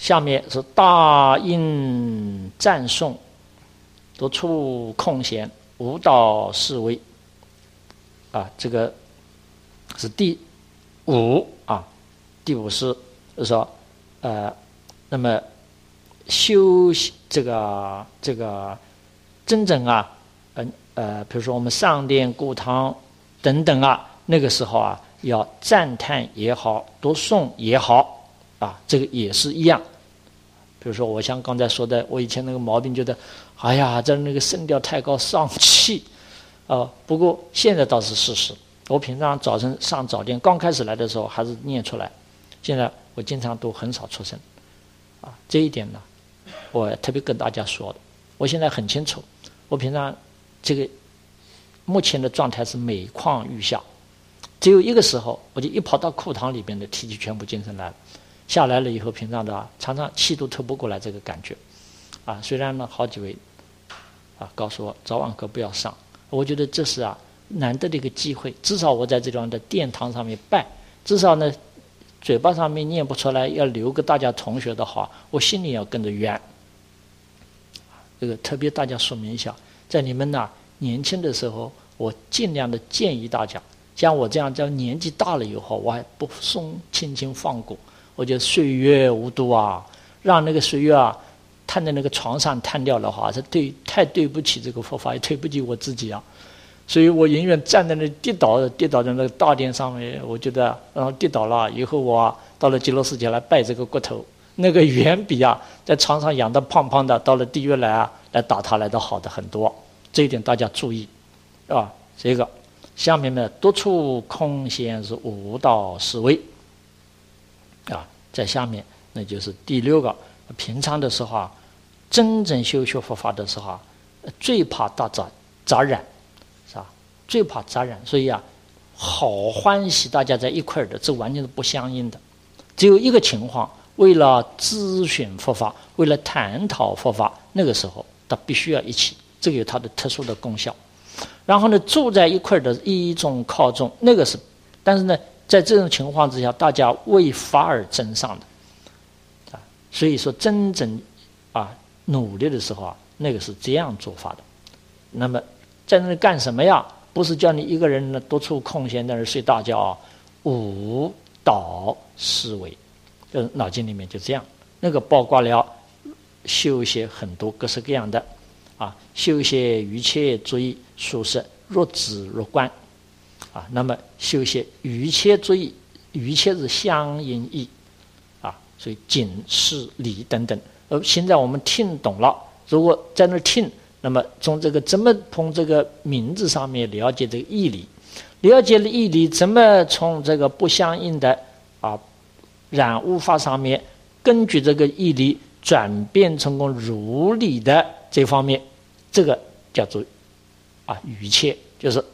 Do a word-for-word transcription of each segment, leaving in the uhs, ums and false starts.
下面是大应赞颂，多处空闲，无道是为。啊，这个是第五啊，第五是就是说，呃，那么修习这个这个真正啊，呃呃，比如说我们上殿顾堂等等啊，那个时候啊，要赞叹也好，读诵也好啊，这个也是一样。比如说，我像刚才说的，我以前那个毛病，觉得，哎呀，这那个声调太高，丧气，啊、呃。不过现在倒是事实。我平常早晨上早殿，刚开始来的时候还是念出来，现在我经常都很少出声，啊，这一点呢，我特别跟大家说的。我现在很清楚，我平常这个目前的状态是每况愈下，只有一个时候，我就一跑到库堂里边的提起全部精神来了。下来了以后，平常的、啊、常常气都透不过来，这个感觉，啊，虽然呢好几位啊告诉我早晚课不要上，我觉得这是啊难得的一个机会，至少我在这种的殿堂上面拜，至少呢嘴巴上面念不出来，要留给大家同学的话，我心里要跟着圆。这个特别大家说明一下，在你们呢年轻的时候，我尽量的建议大家，像我这样在年纪大了以后，我还不松轻轻放过。我觉得岁月无度啊，让那个岁月啊摊在那个床上摊掉的话，是对太对不起这个佛法，也对不起我自己啊。所以我永远站在那跌倒，跌倒在那个大殿上面，我觉得然后跌倒了以后，我、啊、到了极乐世界来拜这个骨头，那个远比啊在床上养得胖胖的，到了地狱来啊来打他来的好的很多。这一点大家注意啊。这个下面呢，多处空闲是无道是为。啊，在下面那就是第六个，平常的时候啊，真正修学佛法的时候啊，最怕大杂杂染，是吧？最怕杂染，所以啊，好欢喜大家在一块儿的，这完全是不相应的。只有一个情况，为了咨询佛法，为了探讨佛法，那个时候他必须要一起，这个有它的特殊的功效。然后呢，住在一块儿的依众靠众，那个是，但是呢。在这种情况之下，大家为法而争上的，啊，所以说真正啊努力的时候啊，那个是这样做法的。那么在那里干什么呀？不是叫你一个人呢多处空闲在那儿睡大觉啊，无道思维，就是脑筋里面就这样。那个包括了修些很多各式各样的啊，修些一切注意殊胜，若知若观。啊，那么修些一切注意，一切是相应义，啊，所以警示理等等。而现在我们听懂了，如果在那听，那么从这个怎么从这个名字上面了解这个义理，了解了义理，怎么从这个不相应的啊染污法上面，根据这个义理转变成功如理的这方面，这个叫做啊一切，就是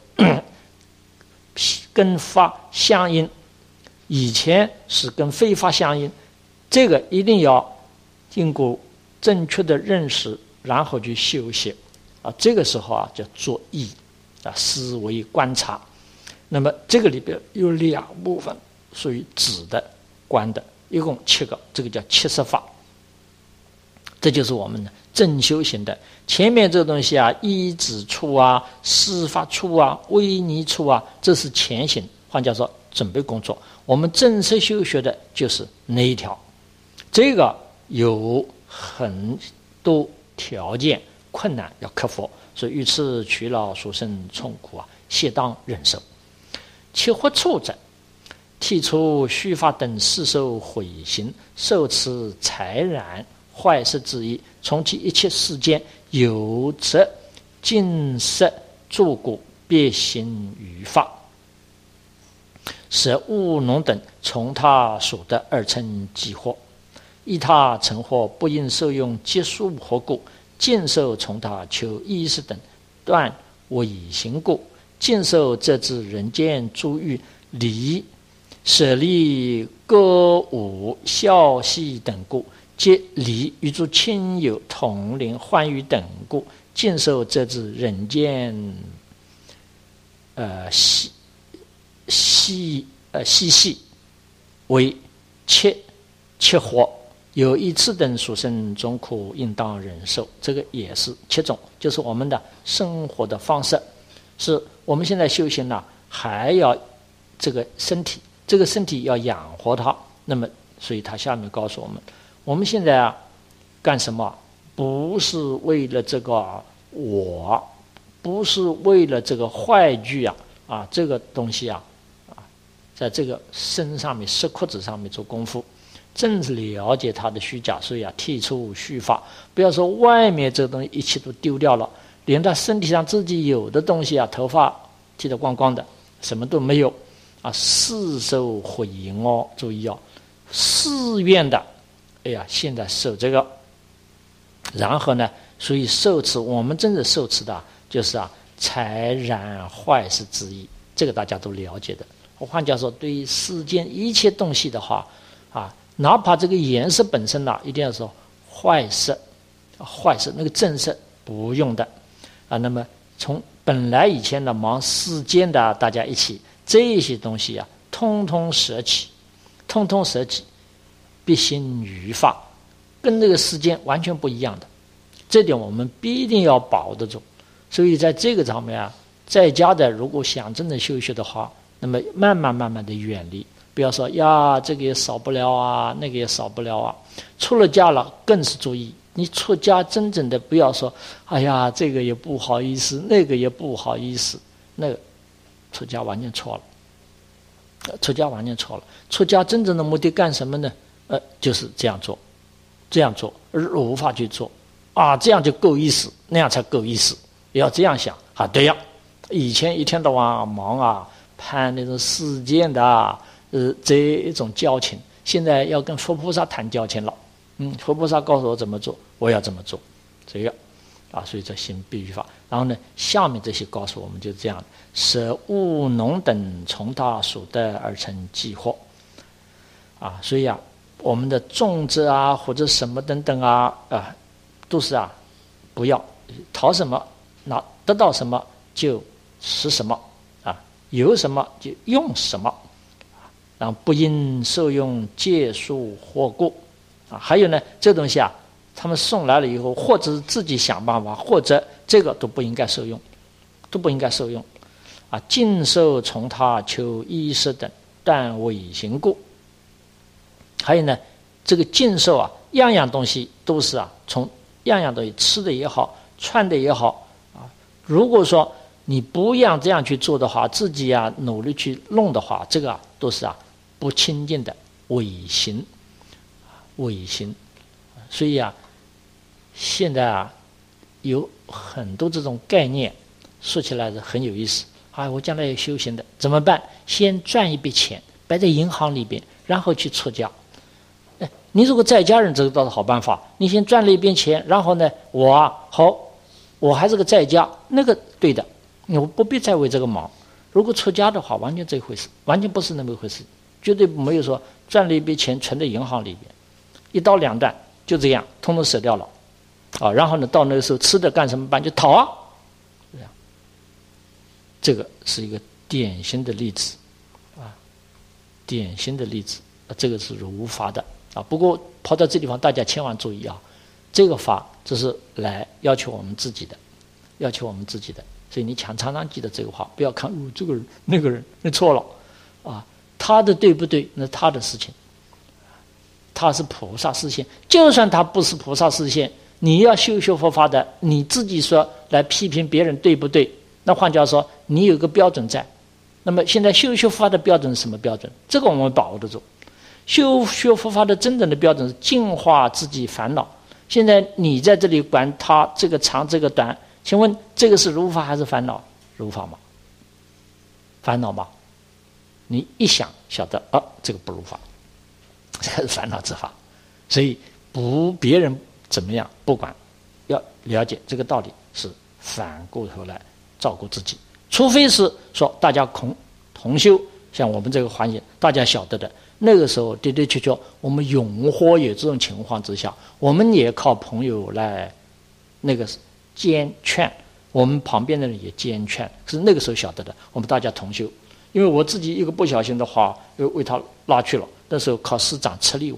跟法相应，以前是跟非法相应，这个一定要经过正确的认识，然后去修习啊。这个时候啊，叫作意啊，思维观察。那么这个里边有两部分，属于止的、观的，一共七个，这个叫七十法。这就是我们的正修行的。前面这个东西啊，依止处啊，施法处啊，威尼处啊，这是前行，换句话说准备工作。我们正式修学的就是那一条，这个有很多条件困难要克服，所以遇刺取劳殊胜痛苦啊，适当忍受。其惑处者，剔除虚法等世受毁行，受持财染坏事之意，从其一切世间有则尽摄诸故，别行于法，使务农等从他所得而成己惑，依他成惑，不应受用皆属何故？见受从他求衣食等断违行故，见受则知人间诸欲离舍利歌舞笑戏等故，皆离与诸亲友同龄欢愉等故，见受则知人间呃嬉嬉呃嬉戏为切切活有一次等属生众苦，应当忍受。这个也是七种，就是我们的生活的方式。是我们现在修行了，还要这个身体，这个身体要养活它。那么，所以他下面告诉我们，我们现在啊干什么？不是为了这个我，不是为了这个坏句啊啊这个东西啊啊，在这个身上面、湿裤子上面做功夫。正是了解它的虚假，所以啊，剔除虚法。不要说外面这个东西一切都丢掉了，连他身体上自己有的东西啊，头发剃得光光的，什么都没有啊，四受回迎哦，注意哦，寺院的，哎呀，现在受这个，然后呢，所以受持，我们真正受持的，就是啊，才然坏事之意，这个大家都了解的。换句话说，对于世间一切东西的话，啊。哪怕这个颜色本身呢、啊，一定要说坏色，坏色那个正色不用的啊。那么从本来以前的忙世间的大家一起这些东西啊，通通舍弃，通通舍弃，必行于法，跟这个世间完全不一样的。这点我们必定要保得住。所以在这个上面啊，在家的如果想真的修学的话，那么慢慢慢慢的远离。不要说呀，这个也少不了啊，那个也少不了啊。出了家了，更是注意。你出家真正的不要说，哎呀，这个也不好意思，那个也不好意思，那个出家完全错了。出家完全错了。出家真正的目的干什么呢？呃，就是这样做，这样做，而无法去做啊，这样就够意思，那样才够意思。要这样想啊，对呀。以前一天到晚忙啊，攀那种世间的啊。呃，这一种交情，现在要跟佛菩萨谈交情了。嗯，佛菩萨告诉我怎么做，我要怎么做，这个啊，所以这行必于法。然后呢，下面这些告诉我们就是这样的：舍务农等从他所得而成计获。啊，所以啊，我们的种植啊，或者什么等等啊，啊，都是啊，不要讨什么，那得到什么就吃什么啊，有什么就用什么。然后不应受用借数或过啊，还有呢，这东西啊，他们送来了以后，或者是自己想办法，或者这个都不应该受用，都不应该受用啊。尽受从他求衣食等，但违行故。还有呢，这个尽受啊，样样东西都是啊，从样样东西吃的也好，穿的也好啊。如果说你不让这样去做的话，自己啊努力去弄的话，这个啊都是啊。不清净的伪行，伪行，所以啊，现在啊有很多这种概念，说起来是很有意思。啊，我将来要修行的怎么办？先赚一笔钱，摆在银行里边，然后去出家。哎，你如果在家人，这个倒是好办法。你先赚了一笔钱，然后呢，我啊好，我还是个在家，那个对的，我不必再为这个忙。如果出家的话，完全这一回事，完全不是那么一回事。绝对没有说赚了一笔钱存在银行里边，一刀两断，就这样通通舍掉了，啊，然后呢，到那个时候吃的干什么办？就讨啊，这样，这个是一个典型的例子，啊，典型的例子，啊，这个是如法的啊。不过跑到这地方，大家千万注意啊，这个法这是来要求我们自己的，要求我们自己的，所以你常常常记得这个话，不要看哦，这个人那个人那错了，啊。他的对不对？那他的事情。他是菩萨示现，就算他不是菩萨示现，你要修修佛法的，你自己说来批评别人对不对？那换句话说，你有个标准在。那么现在修修佛法的标准是什么标准？这个我们把握得住。修修佛法的真正的标准是净化自己烦恼。现在你在这里管他这个长这个短，请问这个是如法还是烦恼？如法吗？烦恼吗？你一想晓得啊，这个不如法，这是烦恼之法。所以不别人怎么样不管，要了解这个道理，是反过头来照顾自己。除非是说大家同同修，像我们这个环境大家晓得的，那个时候的的确确我们永活有这种情况之下，我们也靠朋友来那个监劝，我们旁边的人也监劝，是那个时候晓得的，我们大家同修。因为我自己一个不小心的话，又为他拉去了，那时候靠师长吃力我，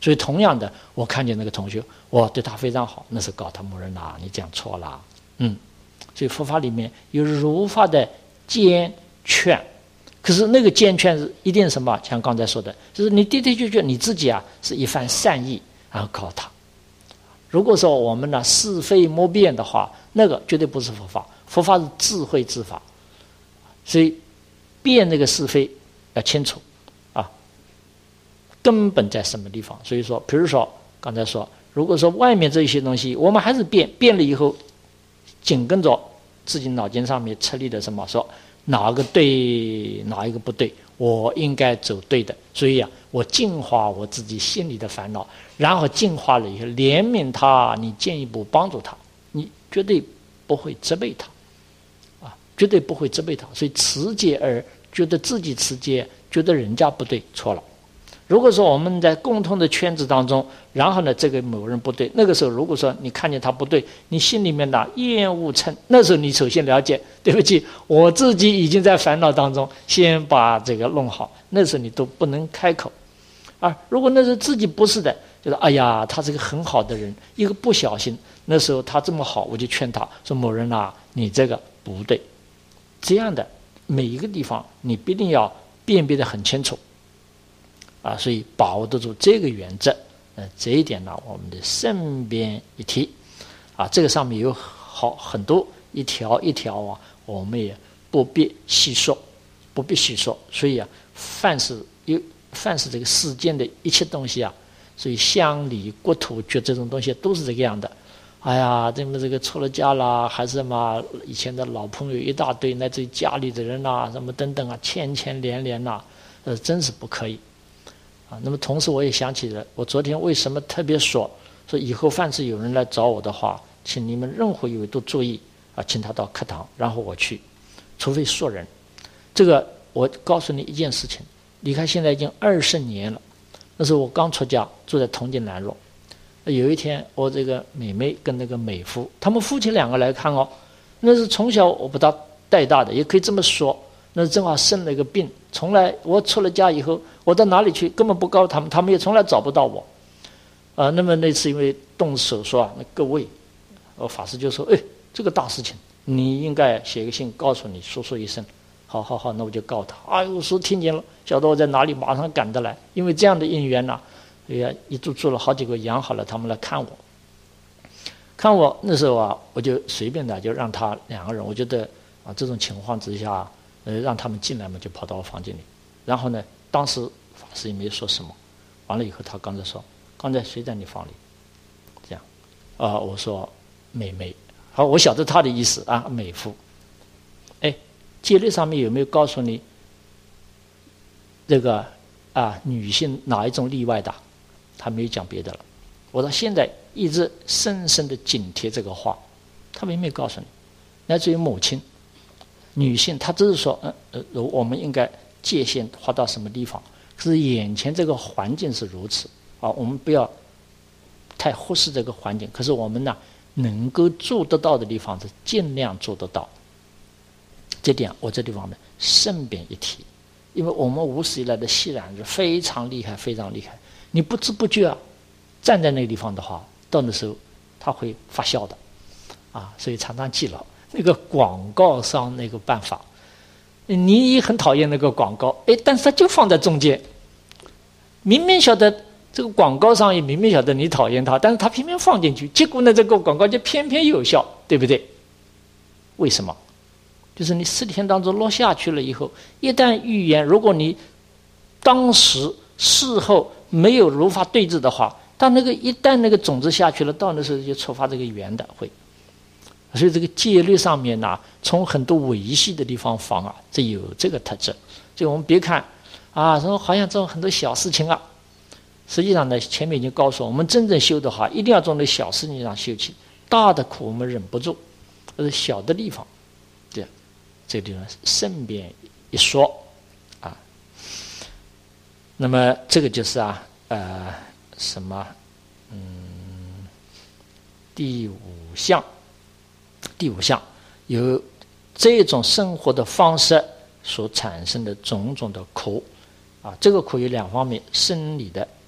所以同样的，我看见那个同学，我对他非常好，那是告他某人啦，你这样错啦，嗯，所以佛法里面有如法的坚劝，可是那个坚劝是一定什么？像刚才说的，就是你的的确确你自己啊是一番善意，然后告他。如果说我们呢是非莫辨的话，那个绝对不是佛法，佛法是智慧之法，所以辨那个是非要清楚啊，根本在什么地方？所以说，比如说刚才说，如果说外面这一些东西，我们还是变变了以后，紧跟着自己脑筋上面成立的什么说哪个对，哪一个不对，我应该走对的，所以啊，我净化我自己心里的烦恼，然后净化了以后，怜悯他，你进一步帮助他，你绝对不会责备他，啊，绝对不会责备他。所以持戒而觉得自己持戒，觉得人家不对，错了。如果说我们在共同的圈子当中，然后呢，这个某人不对，那个时候如果说你看见他不对，你心里面的厌恶嗔，那时候你首先了解，对不起，我自己已经在烦恼当中，先把这个弄好，那时候你都不能开口。啊，如果那时候自己不是的，就是哎呀，他是个很好的人，一个不小心，那时候他这么好，我就劝他说某人啊，你这个不对。这样的每一个地方，你必定要辨别得很清楚。啊，所以把握得住这个原则，呃，这一点呢，我们的身边一提，啊，这个上面有好很多一条一条啊，我们也不必细说，不必细说。所以啊，凡是有凡是这个世间的一切东西啊，所以乡里国土觉这种东西都是这个样的。哎呀，这么这个出了家啦，还是什么以前的老朋友一大堆，乃至于家里的人呐、啊，什么等等啊，牵牵连连呐、啊，呃，真是不可以。啊，那么同时我也想起了，我昨天为什么特别说说以后凡是有人来找我的话，请你们任何一位都注意啊，请他到课堂，然后我去，除非说人。这个我告诉你一件事情，离开现在已经二十年了，那时候我刚出家，住在铜镜南路。有一天，我这个妹妹跟那个美夫，他们夫妻两个来看哦，那是从小我把他带大的，也可以这么说。那正好生了一个病，从来我出了家以后，我到哪里去根本不告诉他们，他们也从来找不到我。啊、呃，那么那次因为动手术啊，那各位，我法师就说：“哎，这个大事情，你应该写个信告诉你叔叔一声。”好好好，那我就告他。哎呦，叔听见了，晓得我在哪里，马上赶得来。因为这样的因缘呐、啊，哎呀，一住住了好几个养好了，他们来看我。看我那时候啊，我就随便的就让他两个人，我觉得啊，这种情况之下。呃，让他们进来嘛，就跑到我房间里。然后呢，当时法师也没说什么。完了以后，他刚才说：“刚才谁在你房里？”这样，啊、呃，我说：“美眉。”好，我晓得他的意思啊，美妇。哎，戒律上面有没有告诉你这个啊女性哪一种例外的？他没有讲别的了。我到现在一直深深的紧贴这个话，他没没有告诉你，乃至于母亲。女性，她只是说，呃呃，我们应该界限划到什么地方？可是眼前这个环境是如此啊，我们不要太忽视这个环境。可是我们呢，能够做得到的地方是尽量做得到。这点我这地方呢，顺便一提，因为我们无始以来的细染是非常厉害，非常厉害。你不知不觉啊，站在那个地方的话，到那时候它会发酵的，啊，所以常常记牢。那个广告商那个办法，你也很讨厌那个广告，哎，但是他就放在中间，明明晓得这个广告商也明明晓得你讨厌他，但是他偏偏放进去，结果呢，这个广告就偏偏有效，对不对？为什么？就是你四天当中落下去了以后，一旦预言，如果你当时事后没有如法对治的话，但那个一旦那个种子下去了，到那时候就触发这个缘的会。所以这个戒律上面呢、啊，从很多维系的地方放啊，这有这个特质。所以我们别看啊，说好像这种很多小事情啊，实际上呢，前面已经告诉我们，真正修的话，一定要从那小事情上修起，大的苦我们忍不住，而是小的地方，对，这个地方顺便一说啊。那么这个就是啊，呃，什么，嗯，第五项。第五项，有这种生活的方式所产生的种种的苦，啊，这个苦有两方面，生理的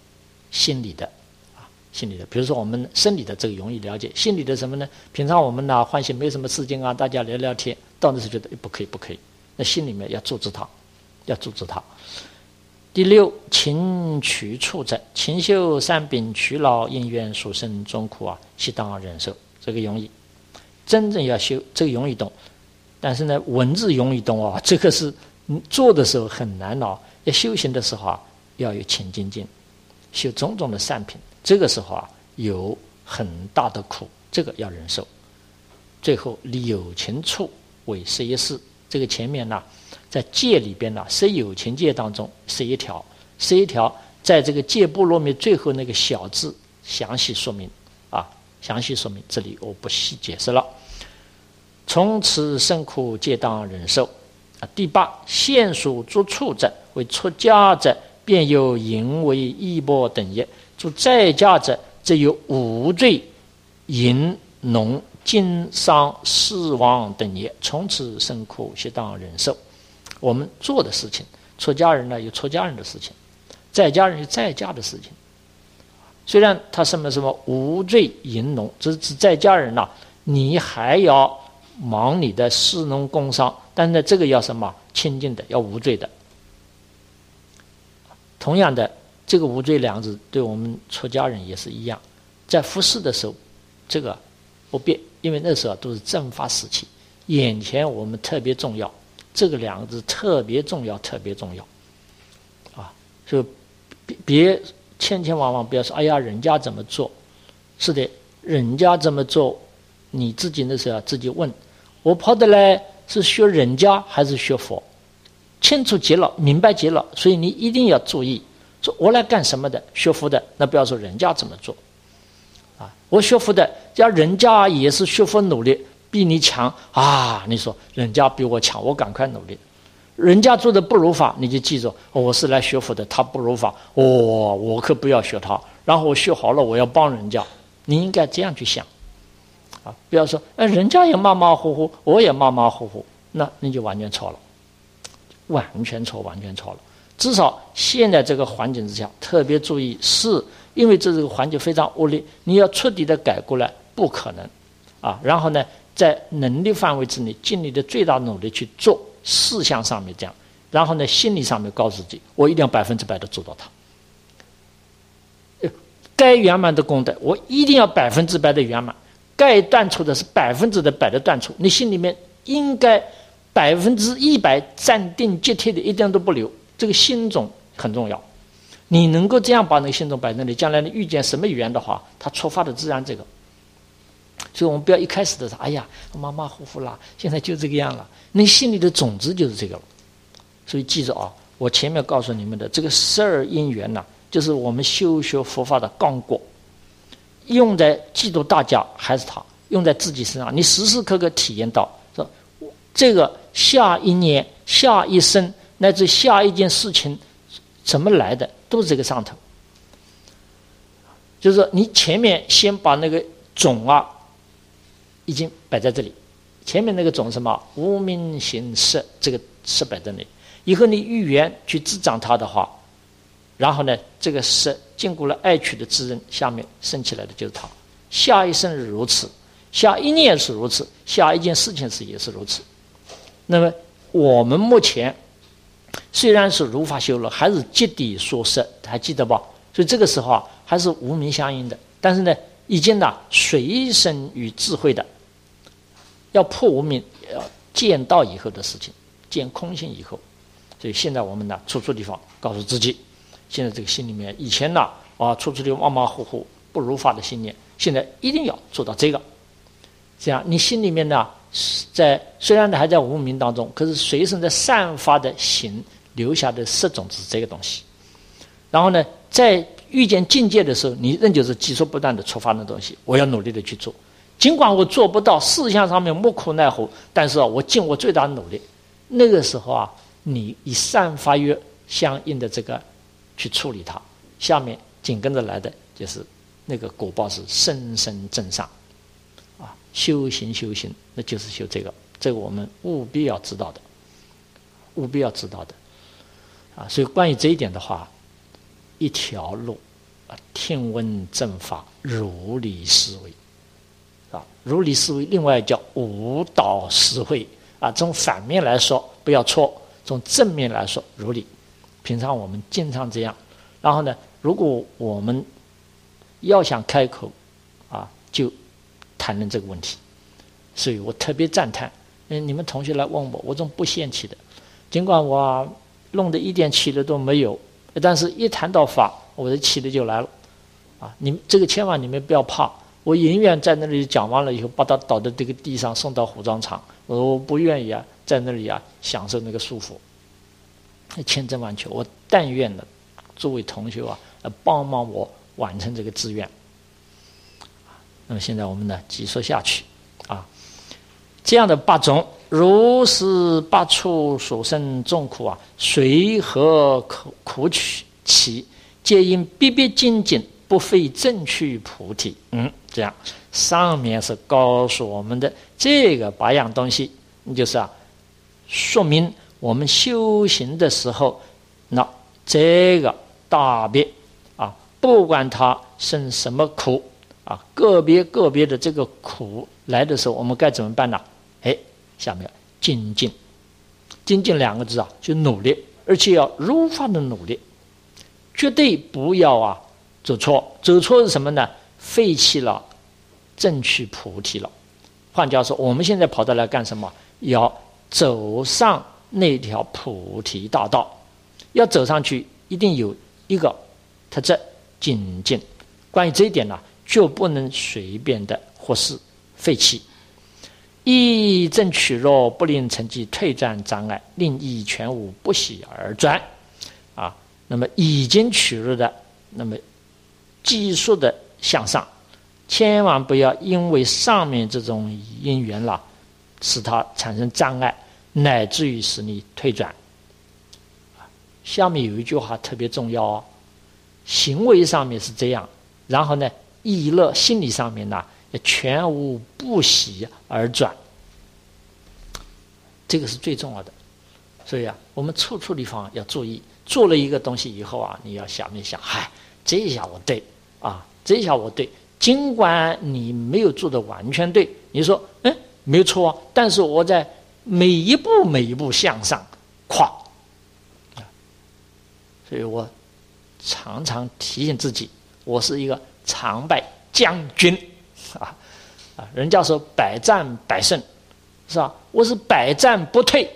心理的啊，心理的。比如说我们生理的这个容易了解，心理的什么呢？平常我们呢欢喜没什么事情啊，大家聊聊天，到那时觉得不可以不可以，那心里面要阻止它，要阻止它。第六，勤取处者，勤修三秉，取劳因缘殊胜众苦啊，悉当忍受。这个容易，真正要修这个容易懂，但是呢，文字容易懂啊，这个是做的时候很难哦。要修行的时候啊，要有勤精进，修种种的善品，这个时候啊，有很大的苦，这个要忍受。最后，离有情处为十一事，这个前面呢。在戒里边呢，十有情戒当中十一条，十一条在这个戒部落面最后那个小字详细说明啊，详细说明，这里我不细解释了。从此生苦皆当忍受啊。第八，现属诸处者，为出家者，便有淫为衣钵等业；诸在家者，则有无罪、淫、农、经商、死亡等业。从此生苦悉当忍受。我们做的事情，出家人呢有出家人的事情，在家人有在家的事情。虽然他什么什么无罪淫农，这是指在家人呐、啊，你还要忙你的士农工商，但是呢，这个要什么清净的，要无罪的。同样的，这个无罪两字对我们出家人也是一样，在服侍的时候，这个不变，因为那时候都是正法时期，眼前我们特别重要。这个两个字特别重要，特别重要，啊，所以别别千千万万不要说，哎呀，人家怎么做？是的，人家怎么做，你自己那时候要自己问，我跑的来是学人家还是学佛？清楚极了，明白极了，所以你一定要注意，说我来干什么的？学佛的，那不要说人家怎么做，啊，我学佛的，要人家也是学佛努力。比你强啊！你说人家比我强，我赶快努力。人家做的不如法，你就记住，哦、我是来学佛的，他不如法，哦，我可不要学他。然后我学好了，我要帮人家。你应该这样去想，啊，不要说，哎，人家也马马虎虎，我也马马虎虎，那你就完全错了，完全错，完全错了。至少现在这个环境之下，特别注意，是因为这个环境非常恶劣，你要彻底的改过来，不可能，啊，然后呢？在能力范围之内，尽力的最大努力去做事项上面这样，然后呢，心理上面告诉自己，我一定要百分之百的做到它。该圆满的功德，我一定要百分之百的圆满；该断除的是百分之的百的断除。你心里面应该百分之一百斩钉截铁的，一点都不留。这个心中很重要，你能够这样把那个心中摆在那里，将来你遇见什么缘的话，它触发的自然这个。所以我们不要一开始的时候，哎呀，马马虎虎啦，现在就这个样了。你心里的种子就是这个了。所以记住啊，我前面告诉你们的这个十二因缘呐、啊，就是我们修学佛法的纲果，用在记住大家还是他，用在自己身上，你时时刻刻体验到，说这个下一年、下一生乃至下一件事情怎么来的，都是这个上头。就是说，你前面先把那个种啊。已经摆在这里，前面那个种什么无明行识，这个识摆在那里。以后你遇缘去滋长它的话，然后呢，这个识经过了爱取的滋润，下面生起来的就是它。下一生是如此，下一念是如此，下一件事情是也是如此。那么我们目前虽然是如法修了，还是极地说识，还记得吧？所以这个时候啊，还是无明相应的。但是呢，已经呢随身与智慧的。要破无明，要见到以后的事情，见空性以后，所以现在我们呢，处处地方告诉自己，现在这个心里面，以前呢啊，处处地方马马虎虎、不如法的信念，现在一定要做到这个。这样，你心里面呢，在虽然还在无明当中，可是随身在散发的行留下的色种子这个东西。然后呢，在遇见境界的时候，你仍旧是急速不断的触发的东西，我要努力的去做。尽管我做不到，事项上面莫苦奈何，但是啊，我尽我最大的努力。那个时候啊，你以散发约相应的这个去处理它，下面紧跟着来的就是那个果报是深深增上，啊，修行修行，那就是修这个，这个我们务必要知道的，务必要知道的，啊，所以关于这一点的话，一条路听闻正法，如理思维啊，如理思维，另外叫无道实会啊。从反面来说不要错，从正面来说如理。平常我们经常这样，然后呢，如果我们要想开口啊，就谈论这个问题。所以我特别赞叹，嗯，你们同学来问我，我总不嫌弃的，尽管我、啊、弄得一点气力都没有，但是一谈到法，我的气力就来了。啊，你们这个千万你们不要怕，我宁愿在那里讲完了以后，把他倒在这个地上送到火葬场，我不愿意啊，在那里啊享受那个束缚。千真万确，我但愿的诸位同学啊，帮帮我完成这个志愿。那么现在我们呢，继续说下去啊，这样的八种，如是八处所生众苦啊，随何苦苦取其，皆因逼逼精进。不费正趣菩提。嗯，这样上面是告诉我们的这个八样东西，就是啊，说明我们修行的时候，那这个大别啊，不管他生什么苦啊，个别个别的这个苦来的时候，我们该怎么办呢？哎，下面精进，精进两个字啊，就努力，而且要如法的努力，绝对不要啊。走错，走错是什么呢？废弃了正趣菩提了。换句话说，我们现在跑到来干什么？要走上那条菩提大道，要走上去，一定有一个特质，精进。关于这一点呢，就不能随便的或是废弃。一正取若不令成绩退转障碍，令意全无不喜而转。啊，那么已经取入的，那么技术的向上，千万不要因为上面这种因缘啦，使它产生障碍，乃至于使你退转。下面有一句话特别重要哦，行为上面是这样，然后呢，意乐心理上面呢，全无不喜而转，这个是最重要的。所以啊，我们处处地方要注意，做了一个东西以后啊，你要下面想，嗨，这一下我对。啊，这一下我对，尽管你没有做的完全对，你说，嗯，没有错啊，但是我在每一步每一步向上跨，所以我常常提醒自己，我是一个常败将军啊啊！人家说百战百胜，是吧？我是百战不退，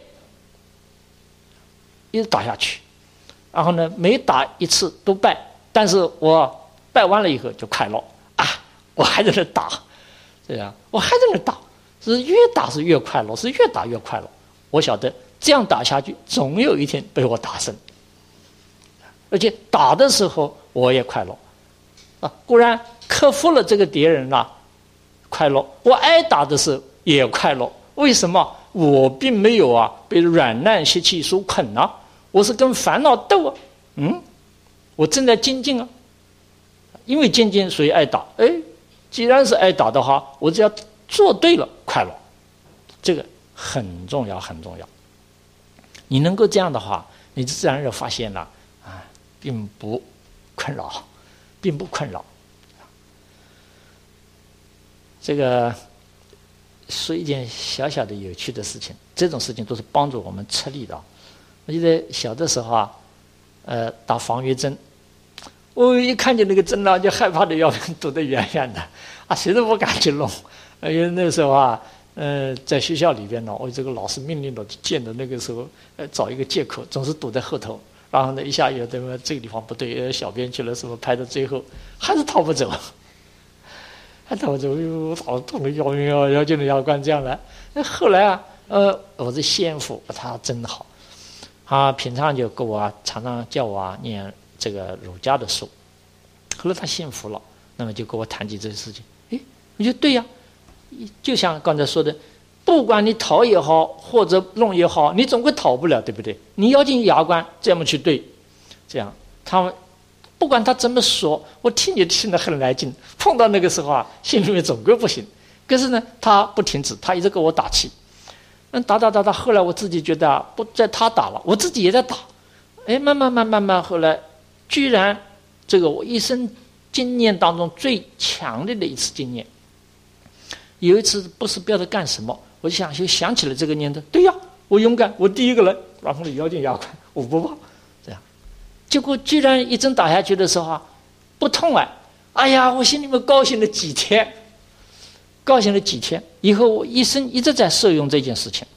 一直打下去，然后呢，每打一次都败，但是我。败完了以后就快乐啊！我还在那打，对呀，我还在那打，是越打是越快乐，是越打越快乐。我晓得这样打下去，总有一天被我打胜，而且打的时候我也快乐啊！固然克服了这个敌人啦，快乐；我挨打的时候也快乐。为什么？我并没有啊被软烂习气所捆啊，我是跟烦恼斗啊，嗯，我正在精进啊。因为精进，所以挨打。哎，既然是挨打的话，我只要做对了，快乐，这个很重要，很重要。你能够这样的话，你自然就发现了啊，并不困扰，并不困扰。这个说一件小小的有趣的事情，这种事情都是帮助我们吃力的。我记得小的时候啊，呃，打防御针。我一看见那个针呢，就害怕的要躲得远远的，啊，谁都不敢去弄。因为那时候啊，呃，在学校里边呢，我这个老师命令我见的那个时候，呃，找一个借口，总是躲在后头。然后呢，一下有对吧？这个地方不对，呃，小便去了，什么排到最后还是逃不走，还逃不走，哟，好痛的要命啊！要进了牙关这样来。那后来啊，呃，我是先父，他真好，他平常就跟我啊，常常叫我啊念。这个儒家的书，后来他信服了，那么就跟我谈起这个事情。哎，我觉得对呀，就像刚才说的，不管你逃也好，或者弄也好，你总归逃不了，对不对？你要进牙关，这么去对，这样他们不管他怎么说，我听也听得很来劲。碰到那个时候啊，心里面总归不行。可是呢，他不停止，他一直给我打气。嗯，打打打打，后来我自己觉得啊，不在他打了，我自己也在打。哎，慢慢慢慢慢，后来。居然这个我一生经验当中最强烈的一次经验。有一次不是不知道干什么，我就想就想起了这个念头，对呀，我勇敢，我第一个人，然后呢咬紧牙关，我不怕，这样。结果居然一针打下去的时候啊，不痛啊！哎呀，我心里面高兴了几天，高兴了几天。以后我一生一直在受用这件事情。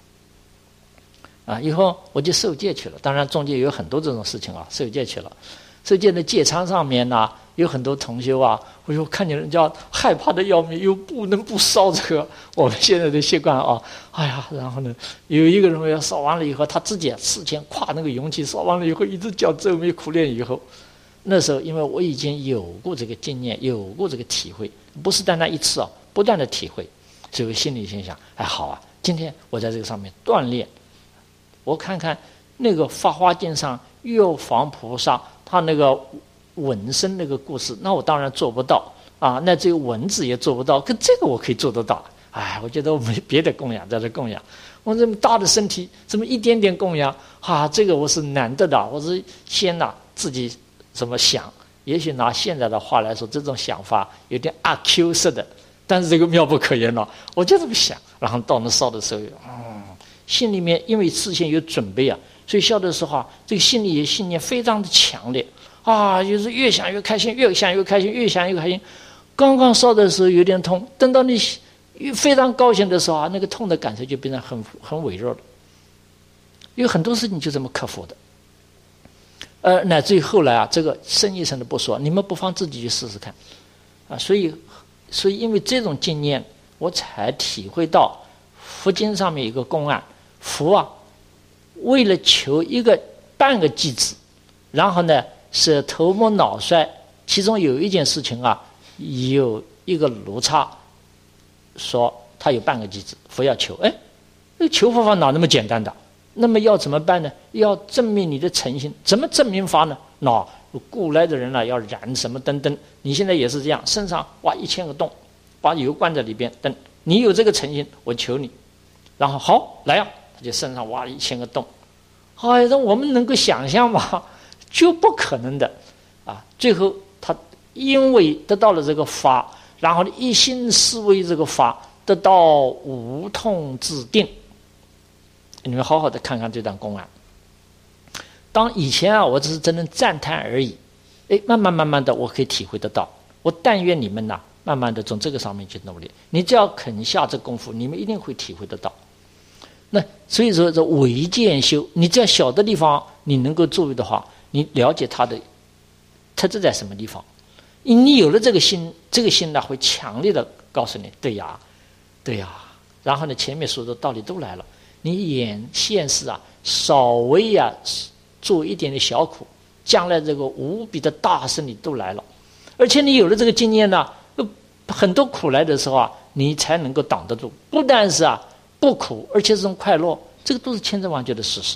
啊，以后我就受戒去了。当然，中间有很多这种事情啊，受戒去了。受戒的戒仓上面呢、啊，有很多同修啊，我就看见人家害怕的要命，又不能不烧这个我们现在的习惯啊。哎呀，然后呢，有一个人要烧完了以后，他自己事前跨那个勇气，烧完了以后一直叫皱眉苦练以后。那时候，因为我已经有过这个经验，有过这个体会，不是单单一次啊，不断的体会，所以我心里心想：哎，好啊，今天我在这个上面锻炼。我看看那个《法华经》上药房菩萨他那个纹身那个故事，那我当然做不到啊，那这个文字也做不到，可这个我可以做得到。哎，我觉得我没别的供养在这供养，我这么大的身体，怎么一点点供养啊？这个我是难得的，我是先呐、啊、自己。怎么想？也许拿现在的话来说，这种想法有点阿 Q 式的，但是这个妙不可言了。我就这么想，然后到那烧的时候，嗯，心里面因为事先有准备啊，所以烧的时候啊，这个心里也信念非常的强烈啊，就是越想越开心，越想越开心，越想越开心。刚刚烧的时候有点痛，等到你非常高兴的时候啊，那个痛的感受就变成很很微弱了。有很多事情就这么克服的。呃，乃至于后来啊，这个深一层的不说，你们不妨自己去试试看，啊，所以，所以因为这种经验，我才体会到佛经上面有一个公案，佛啊，为了求一个半个偈子，然后呢是头目脑衰，其中有一件事情啊，有一个卢刹说他有半个偈子，佛要求，哎，那求佛法哪那么简单的？那么要怎么办呢？要证明你的诚心，怎么证明法呢？那古来的人呢、啊，要燃什么灯灯？你现在也是这样，身上挖一千个洞，把油灌在里边，等你有这个诚心，我求你，然后好来呀、啊，他就身上挖了一千个洞。哎，那我们能够想象吗？就不可能的啊！最后他因为得到了这个法，然后一心思维这个法，得到无痛自定。你们好好的看看这段公案。当以前啊，我只是只能赞叹而已，哎，慢慢慢慢的，我可以体会得到。我但愿你们呐、啊，慢慢的从这个上面去努力。你只要肯下这功夫，你们一定会体会得到。那所以说，这唯见修，你只要小的地方你能够注意的话，你了解它的特质在什么地方，你有了这个心，这个心呢会强烈的告诉你，对呀，对呀。然后呢，前面说的道理都来了。你眼现世啊，稍微呀、啊、做一点点小苦，将来这个无比的大胜利都来了。而且你有了这个经验呢、啊，很多苦来的时候啊，你才能够挡得住。不但是啊不苦，而且这种快乐，这个都是千真万确的事实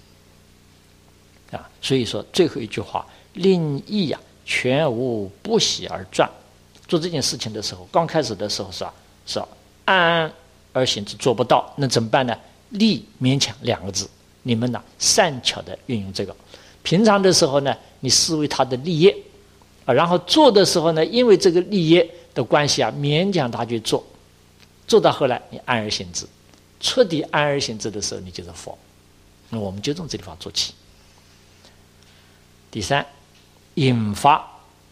啊。所以说最后一句话，令意啊全无不喜而转。做这件事情的时候，刚开始的时候是啊是啊安安而行之，做不到，那怎么办呢？力勉强两个字，你们呢善巧的运用这个。平常的时候呢，你视为他的利业啊，然后做的时候呢，因为这个利业的关系啊，勉强他去做，做到后来你安而行之，彻底安而行之的时候，你就是佛。那我们就从这地方做起。第三，引发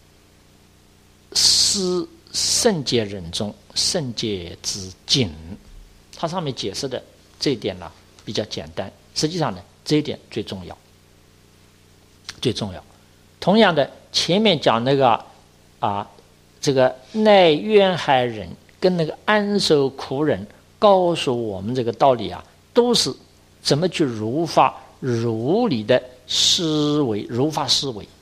思圣戒人中圣戒之境，它上面解释的这一点呢比较简单，实际上呢这一点最重要，最重要。同样的，前面讲那个啊，这个耐冤害人跟那个安守苦人告诉我们这个道理啊，都是怎么去如法如理的思维，如法思维